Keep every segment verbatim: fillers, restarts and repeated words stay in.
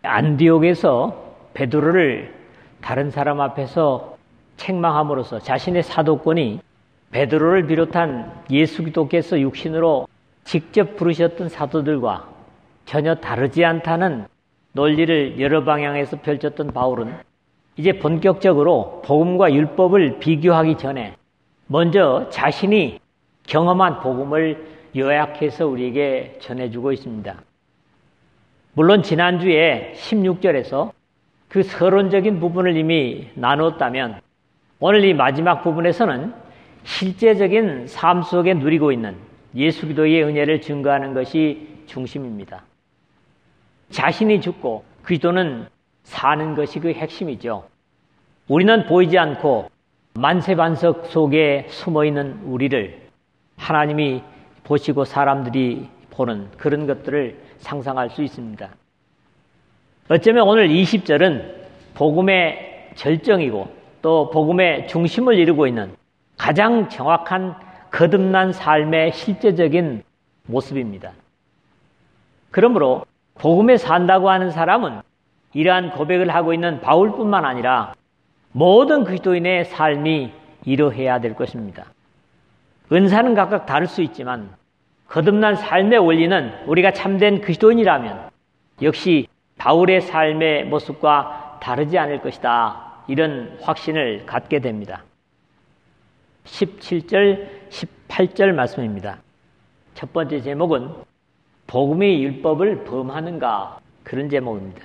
안디옥에서 베드로를 다른 사람 앞에서 책망함으로써 자신의 사도권이 베드로를 비롯한 예수 그리스도께서 육신으로 직접 부르셨던 사도들과 전혀 다르지 않다는 논리를 여러 방향에서 펼쳤던 바울은 이제 본격적으로 복음과 율법을 비교하기 전에 먼저 자신이 경험한 복음을 요약해서 우리에게 전해주고 있습니다. 물론 지난주에 십육 절에서 그 서론적인 부분을 이미 나눴다면 오늘 이 마지막 부분에서는 실제적인 삶 속에 누리고 있는 예수 그리스도의 은혜를 증거하는 것이 중심입니다. 자신이 죽고 그리스도는 사는 것이 그 핵심이죠. 우리는 보이지 않고 만세반석 속에 숨어있는 우리를 하나님이 보시고 사람들이 보는 그런 것들을 상상할 수 있습니다. 어쩌면 오늘 이십 절은 복음의 절정이고 또 복음의 중심을 이루고 있는 가장 정확한 거듭난 삶의 실제적인 모습입니다. 그러므로 복음에 산다고 하는 사람은 이러한 고백을 하고 있는 바울뿐만 아니라 모든 그리스도인의 삶이 이러해야 될 것입니다. 은사는 각각 다를 수 있지만 거듭난 삶의 원리는 우리가 참된 그리스도인이라면 역시 바울의 삶의 모습과 다르지 않을 것이다. 이런 확신을 갖게 됩니다. 십칠 절, 십팔 절 말씀입니다. 첫 번째 제목은 복음의 율법을 범하는가? 그런 제목입니다.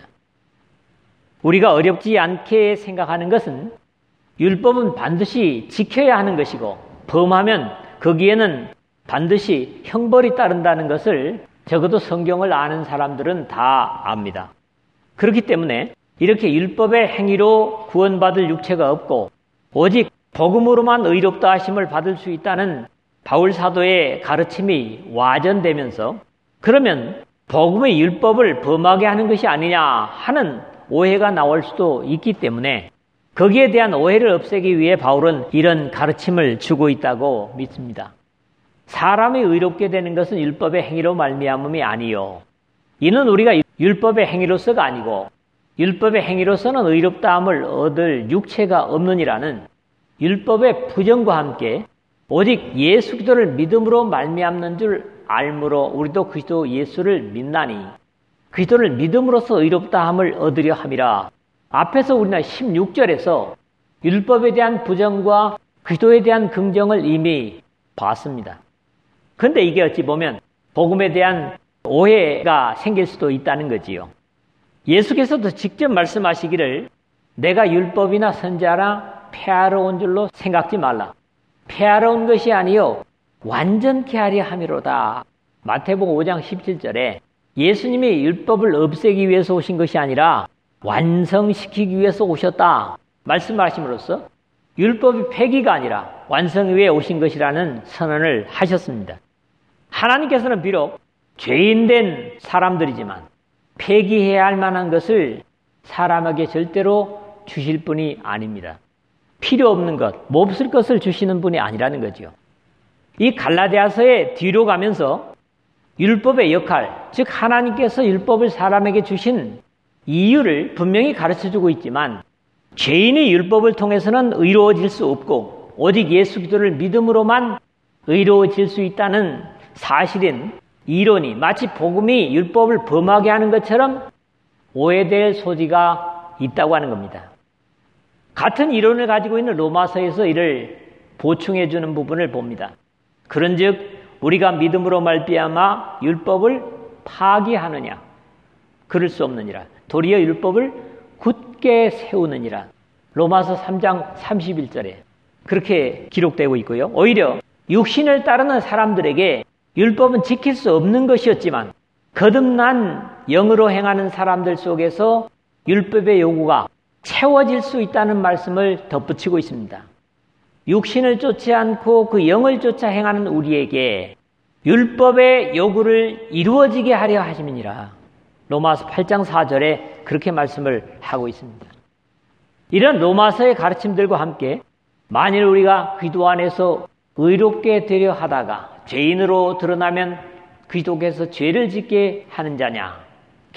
우리가 어렵지 않게 생각하는 것은 율법은 반드시 지켜야 하는 것이고 범하면 거기에는 반드시 형벌이 따른다는 것을 적어도 성경을 아는 사람들은 다 압니다. 그렇기 때문에 이렇게 율법의 행위로 구원받을 육체가 없고 오직 복음으로만 의롭다 하심을 받을 수 있다는 바울 사도의 가르침이 와전되면서 그러면 복음의 율법을 범하게 하는 것이 아니냐 하는 오해가 나올 수도 있기 때문에 거기에 대한 오해를 없애기 위해 바울은 이런 가르침을 주고 있다고 믿습니다. 사람이 의롭게 되는 것은 율법의 행위로 말미암음이 아니요. 이는 우리가 율법의 행위로서가 아니고 율법의 행위로서는 의롭다함을 얻을 육체가 없느니라는 율법의 부정과 함께 오직 예수 그리스도를 믿음으로 말미암는 줄 알므로 우리도 그리스도 예수를 믿나니 그리스도를 믿음으로써 의롭다함을 얻으려 함이라. 앞에서 우리는 십육 절에서 율법에 대한 부정과 그리스도에 대한 긍정을 이미 봤습니다. 그런데 이게 어찌 보면 복음에 대한 오해가 생길 수도 있다는 거지요. 예수께서도 직접 말씀하시기를 내가 율법이나 선지자나 폐하러 온 줄로 생각지 말라. 폐하러 온 것이 아니요 완전케 하려 함이로다. 마태복음 오 장 십칠 절에 예수님이 율법을 없애기 위해서 오신 것이 아니라 완성시키기 위해서 오셨다 말씀하심으로써 율법이 폐기가 아니라 완성 위에 오신 것이라는 선언을 하셨습니다. 하나님께서는 비록 죄인된 사람들이지만 폐기해야 할 만한 것을 사람에게 절대로 주실 분이 아닙니다. 필요 없는 것, 몹쓸 것을 주시는 분이 아니라는 거죠. 이 갈라디아서의 뒤로 가면서 율법의 역할, 즉 하나님께서 율법을 사람에게 주신 이유를 분명히 가르쳐주고 있지만 죄인이 율법을 통해서는 의로워질 수 없고 오직 예수 그리스도를 믿음으로만 의로워질 수 있다는 사실인 이론이 마치 복음이 율법을 범하게 하는 것처럼 오해될 소지가 있다고 하는 겁니다. 같은 이론을 가지고 있는 로마서에서 이를 보충해 주는 부분을 봅니다. 그런즉 우리가 믿음으로 말미암아 율법을 파기하느냐? 그럴 수 없느니라. 도리어 율법을 굳게 세우느니라. 로마서 삼 장 삼십일 절에 그렇게 기록되고 있고요. 오히려 육신을 따르는 사람들에게 율법은 지킬 수 없는 것이었지만 거듭난 영으로 행하는 사람들 속에서 율법의 요구가 채워질 수 있다는 말씀을 덧붙이고 있습니다. 육신을 쫓지 않고 그 영을 쫓아 행하는 우리에게 율법의 요구를 이루어지게 하려 하심이니라. 로마서 팔 장 사 절에 그렇게 말씀을 하고 있습니다. 이런 로마서의 가르침들과 함께 만일 우리가 그리스도 안에서 의롭게 되려 하다가 죄인으로 드러나면 그리스도께서 죄를 짓게 하는 자냐?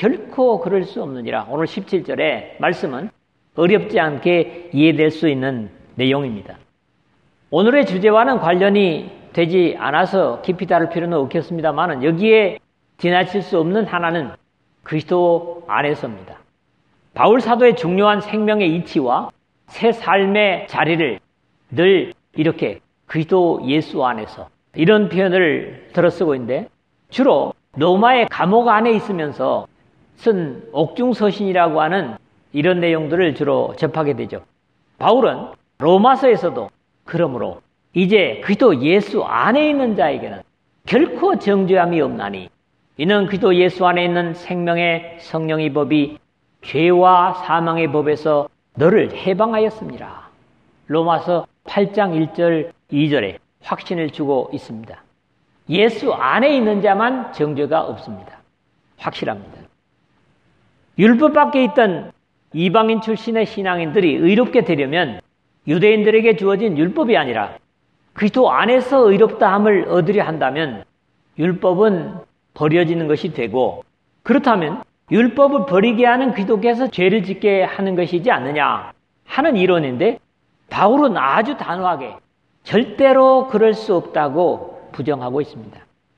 결코 그럴 수 없느니라. 오늘 십칠 절의 말씀은 어렵지 않게 이해될 수 있는 내용입니다. 오늘의 주제와는 관련이 되지 않아서 깊이 다룰 필요는 없겠습니다만 여기에 지나칠 수 없는 하나는 그리스도 안에서입니다. 바울 사도의 중요한 생명의 이치와 새 삶의 자리를 늘 이렇게 그리스도 예수 안에서 이런 표현을 들어 쓰고 있는데 주로 로마의 감옥 안에 있으면서 쓴 옥중서신이라고 하는 이런 내용들을 주로 접하게 되죠. 바울은 로마서에서도 그러므로 이제 그리스도 예수 안에 있는 자에게는 결코 정죄함이 없나니 이는 그리스도 예수 안에 있는 생명의 성령의 법이 죄와 사망의 법에서 너를 해방하였습니다. 로마서 팔 장 일 절 이 절에 확신을 주고 있습니다. 예수 안에 있는 자만 정죄가 없습니다. 확실합니다. 율법 밖에 있던 이방인 출신의 신앙인들이 의롭게 되려면 유대인들에게 주어진 율법이 아니라 그리스도 안에서 의롭다함을 얻으려 한다면 율법은 버려지는 것이 되고 그렇다면 율법을 버리게 하는 그리스도께서 죄를 짓게 하는 것이지 않느냐 하는 이론인데 바울은 아주 단호하게 절대로 그럴 수 없다고 부정하고 있습니다.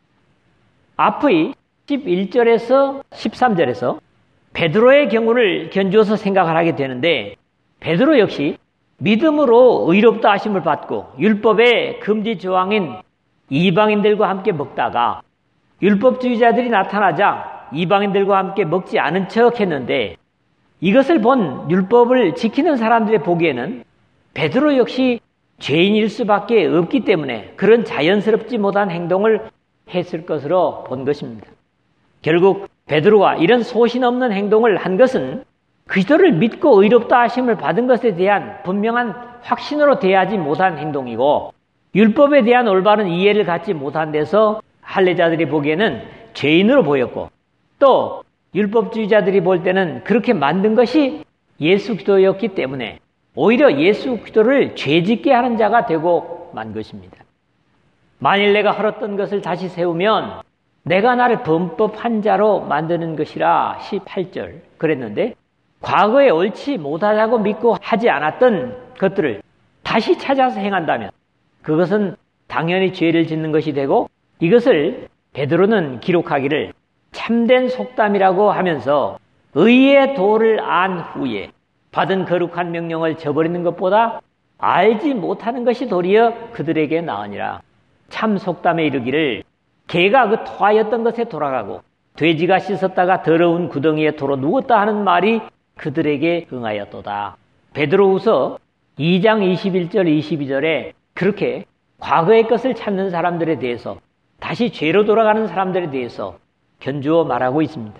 앞의 십일 절에서 십삼 절에서 베드로의 경우를 견주어서 생각을 하게 되는데 베드로 역시 믿음으로 의롭다 하심을 받고 율법의 금지 조항인 이방인들과 함께 먹다가 율법주의자들이 나타나자 이방인들과 함께 먹지 않은 척 했는데 이것을 본 율법을 지키는 사람들의 보기에는 베드로 역시 죄인일 수밖에 없기 때문에 그런 자연스럽지 못한 행동을 했을 것으로 본 것입니다. 결국 베드로가 이런 소신 없는 행동을 한 것은 그리스도를 믿고 의롭다 하심을 받은 것에 대한 분명한 확신으로 대하지 못한 행동이고 율법에 대한 올바른 이해를 갖지 못한 데서 할례자들이 보기에는 죄인으로 보였고 또 율법주의자들이 볼 때는 그렇게 만든 것이 예수 그리스도였기 때문에 오히려 예수 그리스도를 죄짓게 하는 자가 되고 만 것입니다. 만일 내가 헐었던 것을 다시 세우면 내가 나를 범법한 자로 만드는 것이라 십팔 절 그랬는데 과거에 옳지 못하다고 믿고 하지 않았던 것들을 다시 찾아서 행한다면 그것은 당연히 죄를 짓는 것이 되고 이것을 베드로는 기록하기를 참된 속담이라고 하면서 의의 도를 안 후에 받은 거룩한 명령을 저버리는 것보다 알지 못하는 것이 도리어 그들에게 나으니라. 참 속담에 이르기를 개가 그 토하였던 것에 돌아가고 돼지가 씻었다가 더러운 구덩이에 도로 누웠다 하는 말이 그들에게 응하였도다. 베드로후서 이 장 이십일 절 이십이 절에 그렇게 과거의 것을 찾는 사람들에 대해서 다시 죄로 돌아가는 사람들에 대해서 견주어 말하고 있습니다.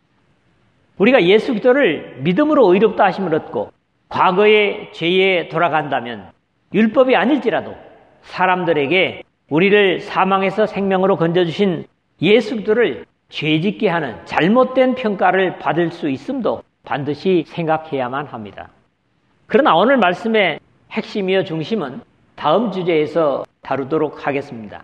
우리가 예수 그리스도를 믿음으로 의롭다 하심을 얻고 과거의 죄에 돌아간다면 율법이 아닐지라도 사람들에게 우리를 사망에서 생명으로 건져주신 예수 그리스도를 죄짓게 하는 잘못된 평가를 받을 수 있음도 반드시 생각해야만 합니다. 그러나 오늘 말씀의 핵심이여 중심은 다음 주제에서 다루도록 하겠습니다.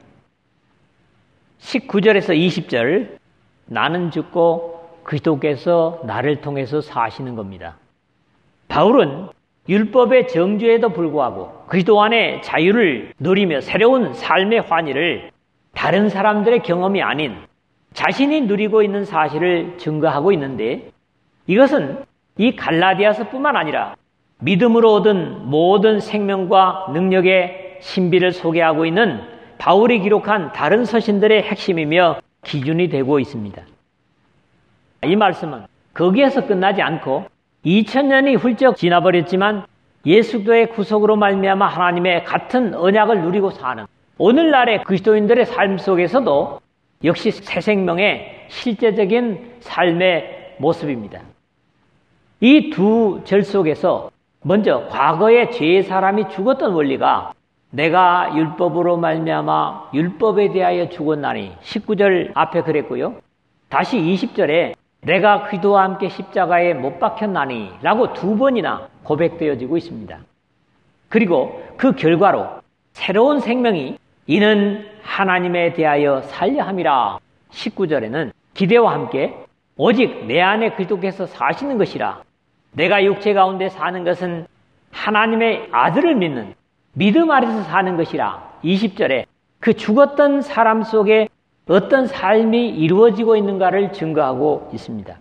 십구 절에서 이십 절 나는 죽고 그리스도께서 나를 통해서 사시는 겁니다. 바울은 율법의 정죄에도 불구하고 그리스도 안에 자유를 누리며 새로운 삶의 환희를 다른 사람들의 경험이 아닌 자신이 누리고 있는 사실을 증거하고 있는데 이것은 이 갈라디아서뿐만 아니라 믿음으로 얻은 모든 생명과 능력의 신비를 소개하고 있는 바울이 기록한 다른 서신들의 핵심이며 기준이 되고 있습니다. 이 말씀은 거기에서 끝나지 않고 이천 년이 훌쩍 지나버렸지만 예수 그리스도의 구속으로 말미암아 하나님의 같은 언약을 누리고 사는 오늘날의 그리스도인들의 삶 속에서도 역시 새 생명의 실제적인 삶의 모습입니다. 이 두 절 속에서 먼저 과거에 죄의 사람이 죽었던 원리가 내가 율법으로 말미암아 율법에 대하여 죽었나니 십구 절 앞에 그랬고요. 다시 이십 절에 내가 그리스도와 함께 십자가에 못 박혔나니 라고 두 번이나 고백되어지고 있습니다. 그리고 그 결과로 새로운 생명이 이는 하나님에 대하여 살려 함이라 십구 절에는 기대와 함께 오직 내 안에 그리스도께서 사시는 것이라. 내가 육체 가운데 사는 것은 하나님의 아들을 믿는 믿음 아래서 사는 것이라. 이십 절에 그 죽었던 사람 속에 어떤 삶이 이루어지고 있는가를 증거하고 있습니다.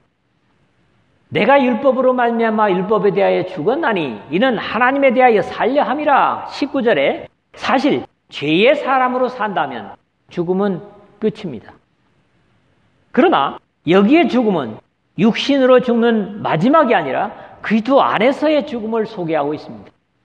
내가 율법으로 말미암아 율법에 대하여 죽었나니 이는 하나님에 대하여 살려 함이라. 십구 절에 사실 죄의 사람으로 산다면 죽음은 끝입니다. 그러나 여기에 죽음은 육신으로 죽는 마지막이 아니라 그리스도 안에서의 죽음을 소개하고 있습니다.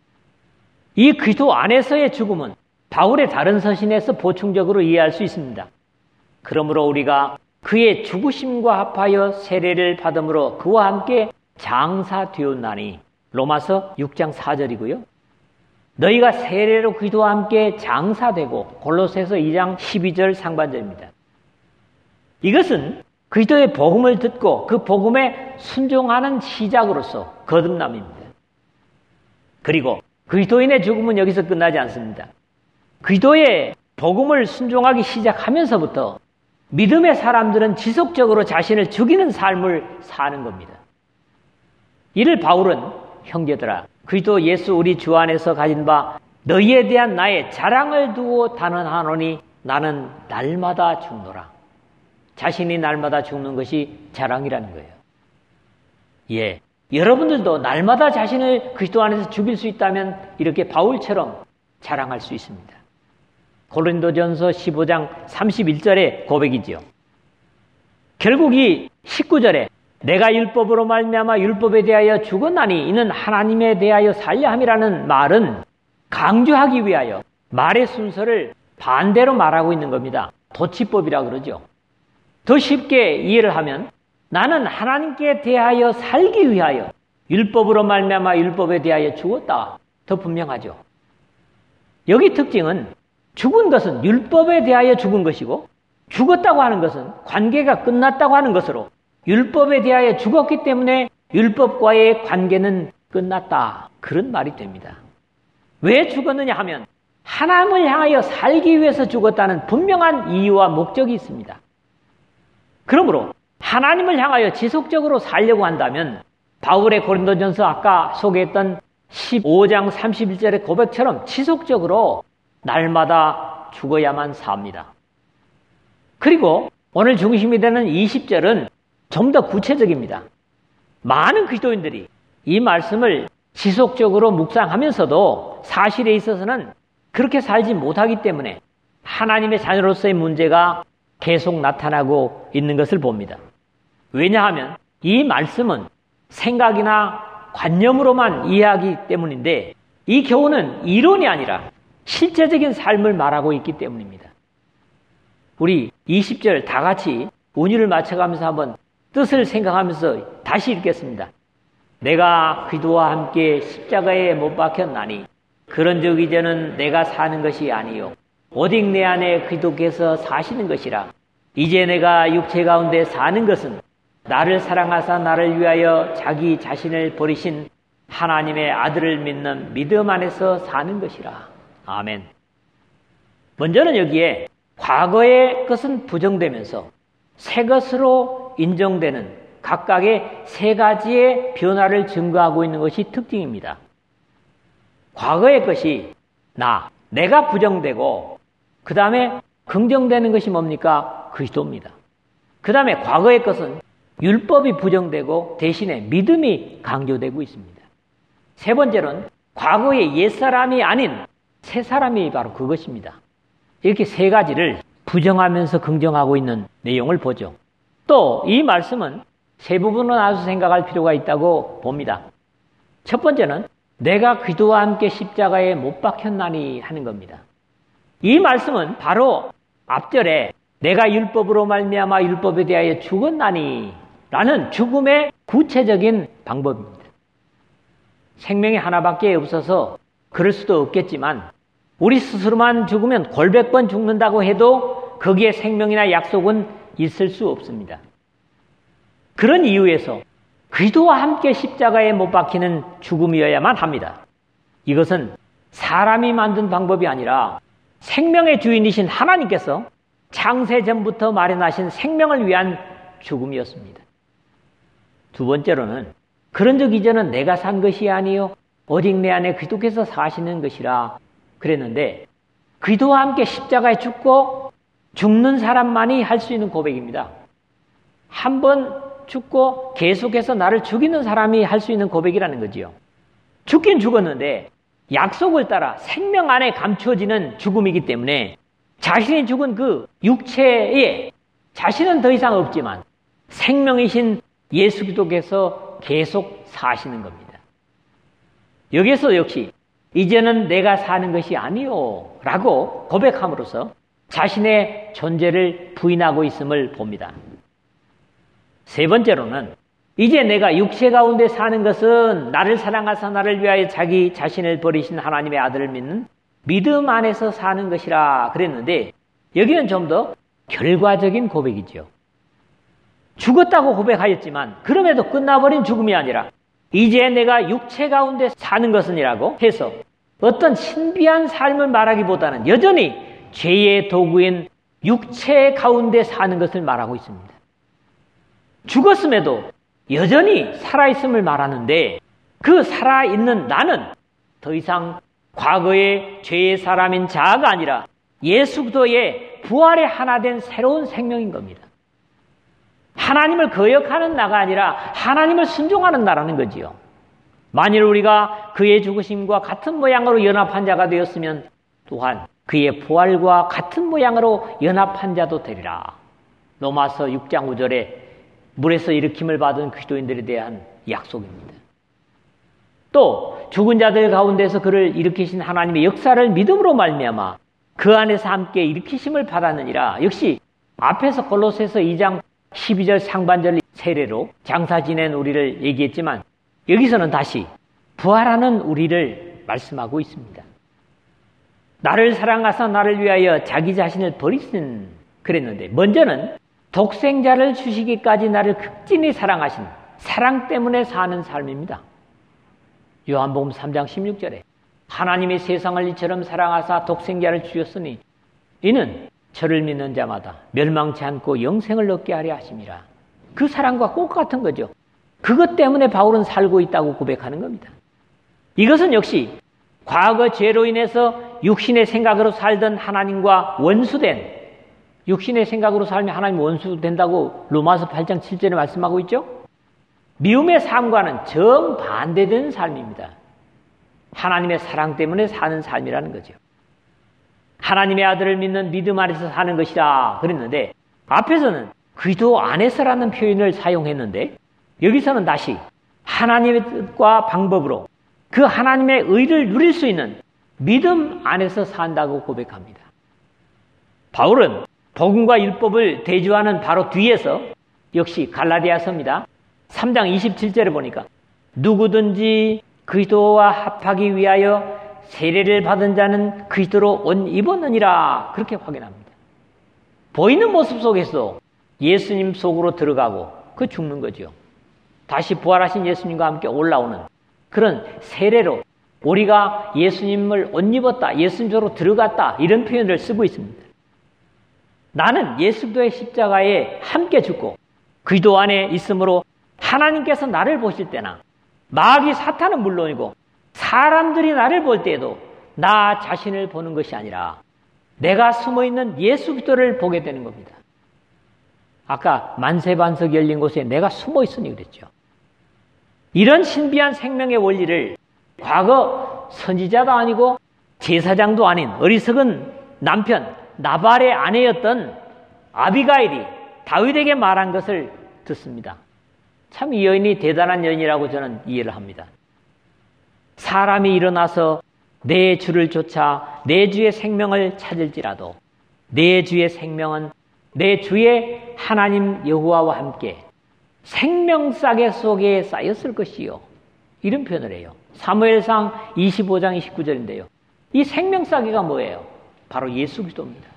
이 그리스도 안에서의 죽음은 바울의 다른 서신에서 보충적으로 이해할 수 있습니다. 그러므로 우리가 그의 죽으심과 합하여 세례를 받음으로 그와 함께 장사되었나니 로마서 육 장 사 절이고요. 너희가 세례로 그리스도와 함께 장사되고 골로새서 이 장 십이 절 상반절입니다. 이것은 그리스도의 복음을 듣고 그 복음에 순종하는 시작으로서 거듭남입니다. 그리고 그리스도인의 죽음은 여기서 끝나지 않습니다. 그리스도의 복음을 순종하기 시작하면서부터 믿음의 사람들은 지속적으로 자신을 죽이는 삶을 사는 겁니다. 이를 바울은 형제들아 그리스도 예수 우리 주 안에서 가진 바 너희에 대한 나의 자랑을 두고 단언하노니 나는 날마다 죽노라. 자신이 날마다 죽는 것이 자랑이라는 거예요. 예, 여러분들도 날마다 자신을 그리스도 안에서 죽일 수 있다면 이렇게 바울처럼 자랑할 수 있습니다. 고린도전서 십오 장 삼십일 절의 고백이지요. 결국 이 십구 절에 내가 율법으로 말미암아 율법에 대하여 죽었나니 이는 하나님에 대하여 살려 함이라는 말은 강조하기 위하여 말의 순서를 반대로 말하고 있는 겁니다. 도치법이라 그러죠. 더 쉽게 이해를 하면 나는 하나님께 대하여 살기 위하여 율법으로 말미암아 율법에 대하여 죽었다. 더 분명하죠. 여기 특징은 죽은 것은 율법에 대하여 죽은 것이고 죽었다고 하는 것은 관계가 끝났다고 하는 것으로 율법에 대하여 죽었기 때문에 율법과의 관계는 끝났다. 그런 말이 됩니다. 왜 죽었느냐 하면 하나님을 향하여 살기 위해서 죽었다는 분명한 이유와 목적이 있습니다. 그러므로 하나님을 향하여 지속적으로 살려고 한다면 바울의 고린도전서 아까 소개했던 십오 장 삼십일 절의 고백처럼 지속적으로 날마다 죽어야만 삽니다. 그리고 오늘 중심이 되는 이십 절은 좀 더 구체적입니다. 많은 그리스도인들이 이 말씀을 지속적으로 묵상하면서도 사실에 있어서는 그렇게 살지 못하기 때문에 하나님의 자녀로서의 문제가 계속 나타나고 있는 것을 봅니다. 왜냐하면 이 말씀은 생각이나 관념으로만 이해하기 때문인데 이 교훈은 이론이 아니라 실제적인 삶을 말하고 있기 때문입니다. 우리 이십 절 다 같이 운율을 맞춰가면서 한번 뜻을 생각하면서 다시 읽겠습니다. 내가 그리스도와 함께 십자가에 못 박혔나니 그런즉 이제는 내가 사는 것이 아니요 오직 내 안에 그리스도께서 사시는 것이라. 이제 내가 육체 가운데 사는 것은 나를 사랑하사 나를 위하여 자기 자신을 버리신 하나님의 아들을 믿는 믿음 안에서 사는 것이라. 아멘. 먼저는 여기에 과거의 것은 부정되면서 새 것으로 인정되는 각각의 세 가지의 변화를 증거하고 있는 것이 특징입니다. 과거의 것이 나, 내가 부정되고 그 다음에 긍정되는 것이 뭡니까? 그리스도입니다. 그 다음에 과거의 것은 율법이 부정되고 대신에 믿음이 강조되고 있습니다. 세 번째는 과거의 옛사람이 아닌 새사람이 바로 그것입니다. 이렇게 세 가지를 부정하면서 긍정하고 있는 내용을 보죠. 또 이 말씀은 세 부분으로 나눠서 생각할 필요가 있다고 봅니다. 첫 번째는 내가 그리스도와 함께 십자가에 못 박혔나니 하는 겁니다. 이 말씀은 바로 앞절에 내가 율법으로 말미암아 율법에 대하여 죽었나니 라는 죽음의 구체적인 방법입니다. 생명이 하나밖에 없어서 그럴 수도 없겠지만 우리 스스로만 죽으면 골백 번 죽는다고 해도 거기에 생명이나 약속은 있을 수 없습니다. 그런 이유에서 그리스도와 함께 십자가에 못 박히는 죽음이어야만 합니다. 이것은 사람이 만든 방법이 아니라 생명의 주인이신 하나님께서 창세 전부터 마련하신 생명을 위한 죽음이었습니다. 두 번째로는 그런 적 이전은 내가 산 것이 아니요 오직 내 안에 그리스도께서 사시는 것이라 그랬는데, 그리스도와 함께 십자가에 죽고 죽는 사람만이 할 수 있는 고백입니다. 한 번 죽고 계속해서 나를 죽이는 사람이 할 수 있는 고백이라는 거지요. 죽긴 죽었는데 약속을 따라 생명 안에 감추어지는 죽음이기 때문에 자신이 죽은 그 육체에 자신은 더 이상 없지만 생명이신 예수 그리스도께서 계속 사시는 겁니다. 여기에서 역시 이제는 내가 사는 것이 아니요 라고 고백함으로써 자신의 존재를 부인하고 있음을 봅니다. 세 번째로는 이제 내가 육체 가운데 사는 것은 나를 사랑하사 나를 위하여 자기 자신을 버리신 하나님의 아들을 믿는 믿음 안에서 사는 것이라 그랬는데, 여기는 좀 더 결과적인 고백이죠. 죽었다고 고백하였지만 그럼에도 끝나버린 죽음이 아니라 이제 내가 육체 가운데 사는 것은이라고 해서 어떤 신비한 삶을 말하기보다는 여전히 죄의 도구인 육체 가운데 사는 것을 말하고 있습니다. 죽었음에도 여전히 살아있음을 말하는데, 그 살아있는 나는 더 이상 과거의 죄의 사람인 자아가 아니라 예수 그리스도의 부활에 하나 된 새로운 생명인 겁니다. 하나님을 거역하는 나가 아니라 하나님을 순종하는 나라는 거지요. 만일 우리가 그의 죽으심과 같은 모양으로 연합한 자가 되었으면 또한 그의 부활과 같은 모양으로 연합한 자도 되리라. 로마서 육 장 오 절에 물에서 일으킴을 받은 그리스도인들에 대한 약속입니다. 또 죽은 자들 가운데서 그를 일으키신 하나님의 역사를 믿음으로 말미암아 그 안에서 함께 일으키심을 받았느니라. 역시 앞에서 골로새서 이 장 십이 절 상반절 세례로 장사 지낸 우리를 얘기했지만, 여기서는 다시 부활하는 우리를 말씀하고 있습니다. 나를 사랑하사 나를 위하여 자기 자신을 버리신 그랬는데, 먼저는 독생자를 주시기까지 나를 극진히 사랑하신 사랑 때문에 사는 삶입니다. 요한복음 삼 장 십육 절에 하나님이 세상을 이처럼 사랑하사 독생자를 주셨으니 이는 저를 믿는 자마다 멸망치 않고 영생을 얻게 하려 하심이라. 그 사랑과 꼭 같은 거죠. 그것 때문에 바울은 살고 있다고 고백하는 겁니다. 이것은 역시 과거 죄로 인해서 육신의 생각으로 살던 하나님과 원수된, 육신의 생각으로 살면 하나님 원수 된다고 로마서 팔 장 칠 절에 말씀하고 있죠. 미움의 삶과는 정반대된 삶입니다. 하나님의 사랑 때문에 사는 삶이라는 거죠. 하나님의 아들을 믿는 믿음 안에서 사는 것이라 그랬는데, 앞에서는 그리스도 안에서라는 표현을 사용했는데, 여기서는 다시 하나님의 뜻과 방법으로 그 하나님의 의를 누릴 수 있는 믿음 안에서 산다고 고백합니다. 바울은 복음과 율법을 대조하는 바로 뒤에서 역시 갈라디아서입니다. 삼 장 이십칠 절에 보니까 누구든지 그리스도와 합하기 위하여 세례를 받은 자는 그리스도로 옷 입었느니라, 그렇게 확인합니다. 보이는 모습 속에서 예수님 속으로 들어가고 그 죽는 거죠. 다시 부활하신 예수님과 함께 올라오는 그런 세례로 우리가 예수님을 옷 입었다, 예수님으로 들어갔다, 이런 표현을 쓰고 있습니다. 나는 예수 그리스도의 십자가에 함께 죽고 그리스도 안에 있으므로 하나님께서 나를 보실 때나 마귀 사탄은 물론이고 사람들이 나를 볼 때에도 나 자신을 보는 것이 아니라 내가 숨어있는 예수 그리스도를 보게 되는 겁니다. 아까 만세반석 열린 곳에 내가 숨어있으니 그랬죠. 이런 신비한 생명의 원리를 과거 선지자도 아니고 제사장도 아닌 어리석은 남편 나발의 아내였던 아비가일이 다윗에게 말한 것을 듣습니다. 참 이 여인이 대단한 여인이라고 저는 이해를 합니다. 사람이 일어나서 내 주를 쫓아 내 주의 생명을 찾을지라도 내 주의 생명은 내 주의 하나님 여호와와 함께 생명싸개 속에 쌓였을 것이요, 이런 표현을 해요. 사무엘상 이십오 장 이십구 절인데요. 이 생명싸개가 뭐예요? 바로 예수 그리스도입니다.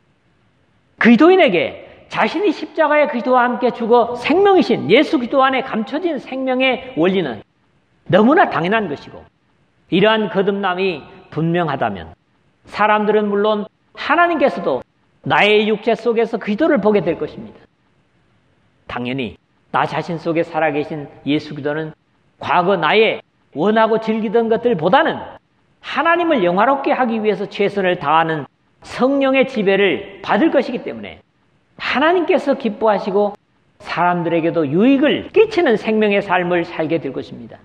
그리스도인에게 자신이 십자가의 그리스도와 함께 죽어 생명이신 예수 그리스도 안에 감춰진 생명의 원리는 너무나 당연한 것이고, 이러한 거듭남이 분명하다면 사람들은 물론 하나님께서도 나의 육체 속에서 그리스도를 보게 될 것입니다. 당연히 나 자신 속에 살아계신 예수 그리스도는 과거 나의 원하고 즐기던 것들보다는 하나님을 영화롭게 하기 위해서 최선을 다하는 성령의 지배를 받을 것이기 때문에 하나님께서 기뻐하시고 사람들에게도 유익을 끼치는 생명의 삶을 살게 될 것입니다.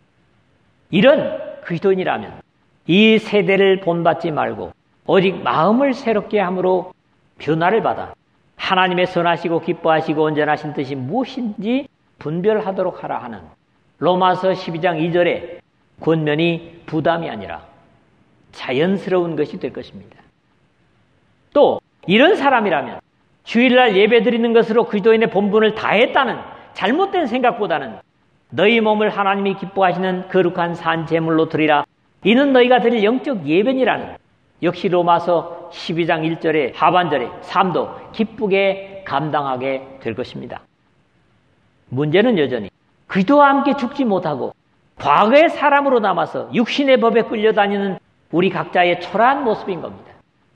이런 그리스도인이라면 이 세대를 본받지 말고 오직 마음을 새롭게 함으로 변화를 받아 하나님의 선하시고 기뻐하시고 온전하신 뜻이 무엇인지 분별하도록 하라 하는 로마서 십이 장 이 절의 권면이 부담이 아니라 자연스러운 것이 될 것입니다. 또 이런 사람이라면 주일날 예배드리는 것으로 그리스도인의 본분을 다했다는 잘못된 생각보다는 너희 몸을 하나님이 기뻐하시는 거룩한 산 제물로 드리라. 이는 너희가 드릴 영적 예배니라는 역시 로마서 십이 장 일 절의 하반절의 삶도 기쁘게 감당하게 될 것입니다. 문제는 여전히 그리스도와 함께 죽지 못하고 과거의 사람으로 남아서 육신의 법에 끌려다니는 우리 각자의 초라한 모습인 겁니다.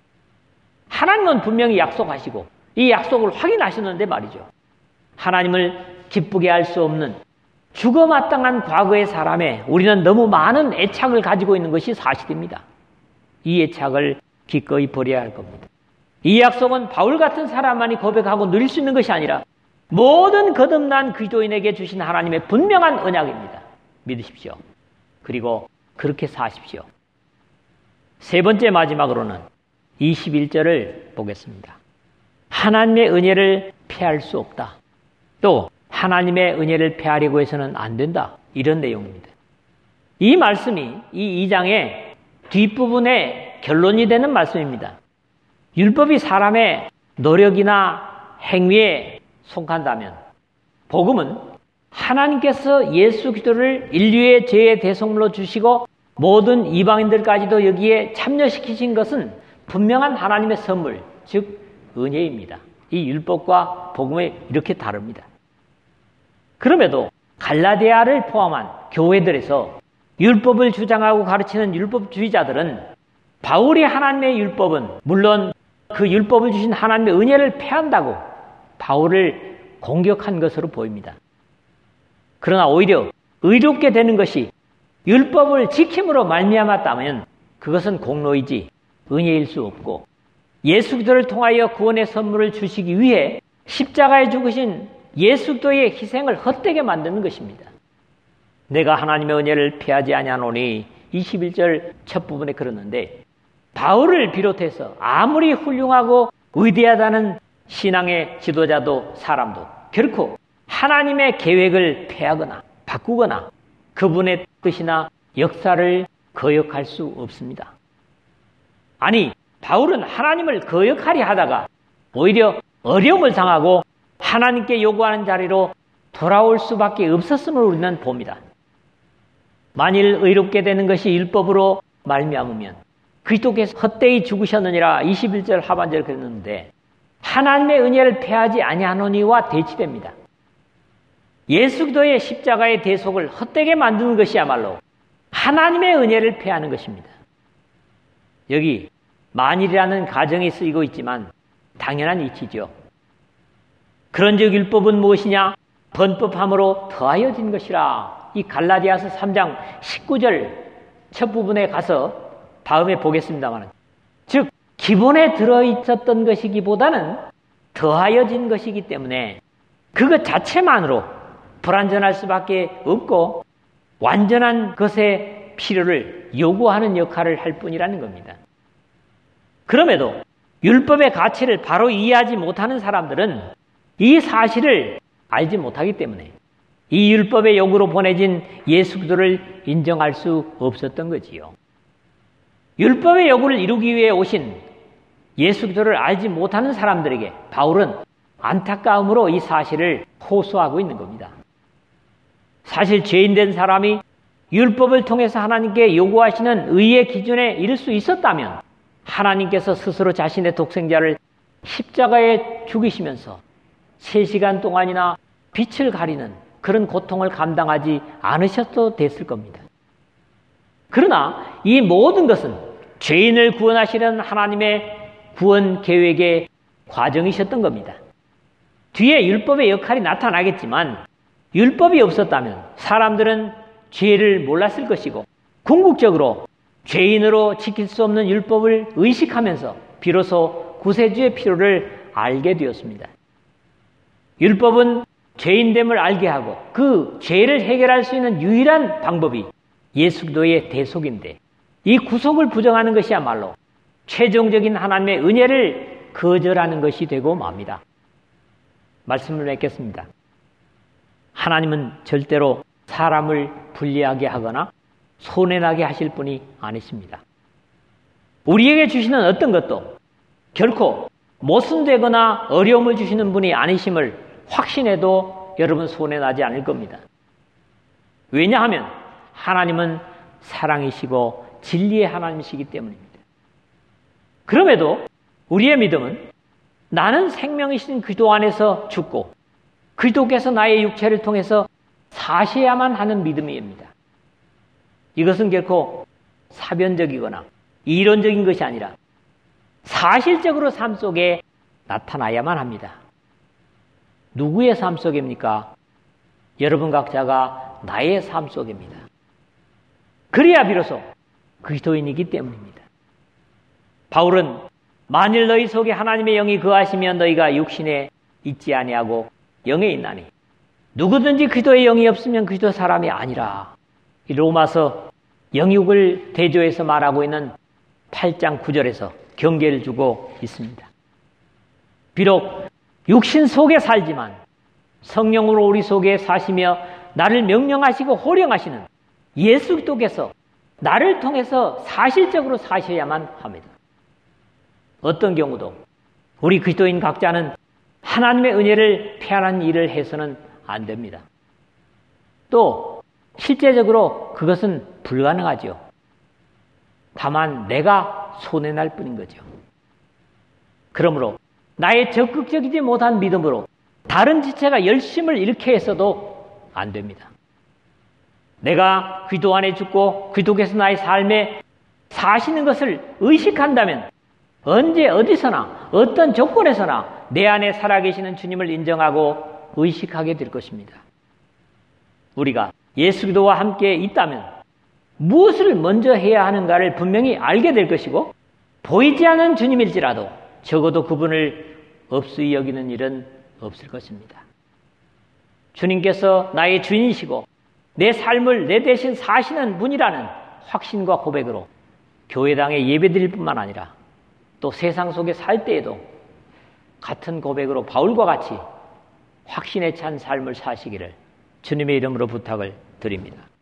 하나님은 분명히 약속하시고 이 약속을 확인하시는데 말이죠. 하나님을 기쁘게 할 수 없는 죽어마땅한 과거의 사람에 우리는 너무 많은 애착을 가지고 있는 것이 사실입니다. 이 애착을 기꺼이 버려야 할 겁니다. 이 약속은 바울 같은 사람만이 고백하고 누릴 수 있는 것이 아니라 모든 거듭난 그리스도인에게 주신 하나님의 분명한 언약입니다. 믿으십시오. 그리고 그렇게 사십시오. 세 번째 마지막으로는 이십일 절을 보겠습니다. 하나님의 은혜를 피할 수 없다. 또 하나님의 은혜를 피하려고 해서는 안 된다. 이런 내용입니다. 이 말씀이 이 이 장의 뒷부분에 결론이 되는 말씀입니다. 율법이 사람의 노력이나 행위에 속한다면 복음은 하나님께서 예수 그리스도를 인류의 죄의 대속물로 주시고 모든 이방인들까지도 여기에 참여시키신 것은 분명한 하나님의 선물, 즉 은혜입니다. 이 율법과 복음이 이렇게 다릅니다. 그럼에도 갈라디아를 포함한 교회들에서 율법을 주장하고 가르치는 율법주의자들은 바울이 하나님의 율법은 물론 그 율법을 주신 하나님의 은혜를 폐한다고 바울을 공격한 것으로 보입니다. 그러나 오히려 의롭게 되는 것이 율법을 지킴으로 말미암았다면 그것은 공로이지 은혜일 수 없고 예수 그리스도를 통하여 구원의 선물을 주시기 위해 십자가에 죽으신 예수 그리스도의 희생을 헛되게 만드는 것입니다. 내가 하나님의 은혜를 피하지 아니하노니 이십일 절 첫 부분에 그러는데 바울을 비롯해서 아무리 훌륭하고 위대하다는 신앙의 지도자도 사람도 결코 하나님의 계획을 폐하거나 바꾸거나 그분의 뜻이나 역사를 거역할 수 없습니다. 아니, 바울은 하나님을 거역하려 하다가 오히려 어려움을 당하고 하나님께 요구하는 자리로 돌아올 수밖에 없었음을 우리는 봅니다. 만일 의롭게 되는 것이 율법으로 말미암으면 그리스도께서 헛되이 죽으셨느니라 이십일 절 하반절 그랬는데 하나님의 은혜를 폐하지 아니하노니와 대치됩니다. 예수 그리스도의 십자가의 대속을 헛되게 만드는 것이야말로 하나님의 은혜를 폐하는 것입니다. 여기 만일이라는 가정이 쓰이고 있지만 당연한 이치죠. 그런즉 율법은 무엇이냐? 번법함으로 더하여진 것이라. 이 갈라디아서 삼 장 십구 절 첫 부분에 가서 다음에 보겠습니다만 즉 기본에 들어있었던 것이기보다는 더하여진 것이기 때문에 그것 자체만으로 불완전할 수밖에 없고 완전한 것의 필요를 요구하는 역할을 할 뿐이라는 겁니다. 그럼에도 율법의 가치를 바로 이해하지 못하는 사람들은 이 사실을 알지 못하기 때문에 이 율법의 요구로 보내진 예수 그리스도를 인정할 수 없었던 거지요. 율법의 요구를 이루기 위해 오신 예수 그리스도를 알지 못하는 사람들에게 바울은 안타까움으로 이 사실을 호소하고 있는 겁니다. 사실 죄인된 사람이 율법을 통해서 하나님께 요구하시는 의의 기준에 이를 수 있었다면 하나님께서 스스로 자신의 독생자를 십자가에 죽이시면서 세 시간 동안이나 빛을 가리는 그런 고통을 감당하지 않으셔도 됐을 겁니다. 그러나 이 모든 것은 죄인을 구원하시는 하나님의 구원 계획의 과정이셨던 겁니다. 뒤에 율법의 역할이 나타나겠지만 율법이 없었다면 사람들은 죄를 몰랐을 것이고 궁극적으로 죄인으로 지킬 수 없는 율법을 의식하면서 비로소 구세주의 필요를 알게 되었습니다. 율법은 죄인됨을 알게 하고 그 죄를 해결할 수 있는 유일한 방법이 예수 그리스도의 대속인데 이 구속을 부정하는 것이야말로 최종적인 하나님의 은혜를 거절하는 것이 되고 맙니다. 말씀을 맺겠습니다. 하나님은 절대로 사람을 불리하게 하거나 손해나게 하실 분이 아니십니다. 우리에게 주시는 어떤 것도 결코 모순되거나 어려움을 주시는 분이 아니심을 확신해도 여러분 손해나지 않을 겁니다. 왜냐하면 하나님은 사랑이시고 진리의 하나님이시기 때문입니다. 그럼에도 우리의 믿음은 나는 생명이신 그리스도 안에서 죽고 그리스도께서 나의 육체를 통해서 사셔야만 하는 믿음입니다. 이것은 결코 사변적이거나 이론적인 것이 아니라 사실적으로 삶 속에 나타나야만 합니다. 누구의 삶 속입니까? 여러분 각자가 나의 삶 속입니다. 그래야 비로소 그리스도인이기 때문입니다. 바울은 만일 너희 속에 하나님의 영이 거하시면 너희가 육신에 있지 아니하고 영에 있나니 누구든지 그리스도의 영이 없으면 그리스도 사람이 아니라. 이 로마서 영육을 대조해서 말하고 있는 팔 장 구 절에서 경계를 주고 있습니다. 비록 육신 속에 살지만 성령으로 우리 속에 사시며 나를 명령하시고 호령하시는 예수 그리스도께서 나를 통해서 사실적으로 사셔야만 합니다. 어떤 경우도 우리 그리스도인 각자는 하나님의 은혜를 폐하는 일을 해서는 안 됩니다. 또 실제적으로 그것은 불가능하죠. 다만 내가 손해날 뿐인 거죠. 그러므로 나의 적극적이지 못한 믿음으로 다른 지체가 열심을 잃게 해서도 안 됩니다. 내가 그리스도 안에 죽고 그리스도께서 나의 삶에 사시는 것을 의식한다면 언제 어디서나 어떤 조건에서나 내 안에 살아계시는 주님을 인정하고 의식하게 될 것입니다. 우리가 예수 그리스도와 함께 있다면 무엇을 먼저 해야 하는가를 분명히 알게 될 것이고 보이지 않는 주님일지라도 적어도 그분을 업수히 여기는 일은 없을 것입니다. 주님께서 나의 주인이시고 내 삶을 내 대신 사시는 분이라는 확신과 고백으로 교회당에 예배드릴 뿐만 아니라 또 세상 속에 살 때에도 같은 고백으로 바울과 같이 확신에 찬 삶을 사시기를 주님의 이름으로 부탁을 드립니다.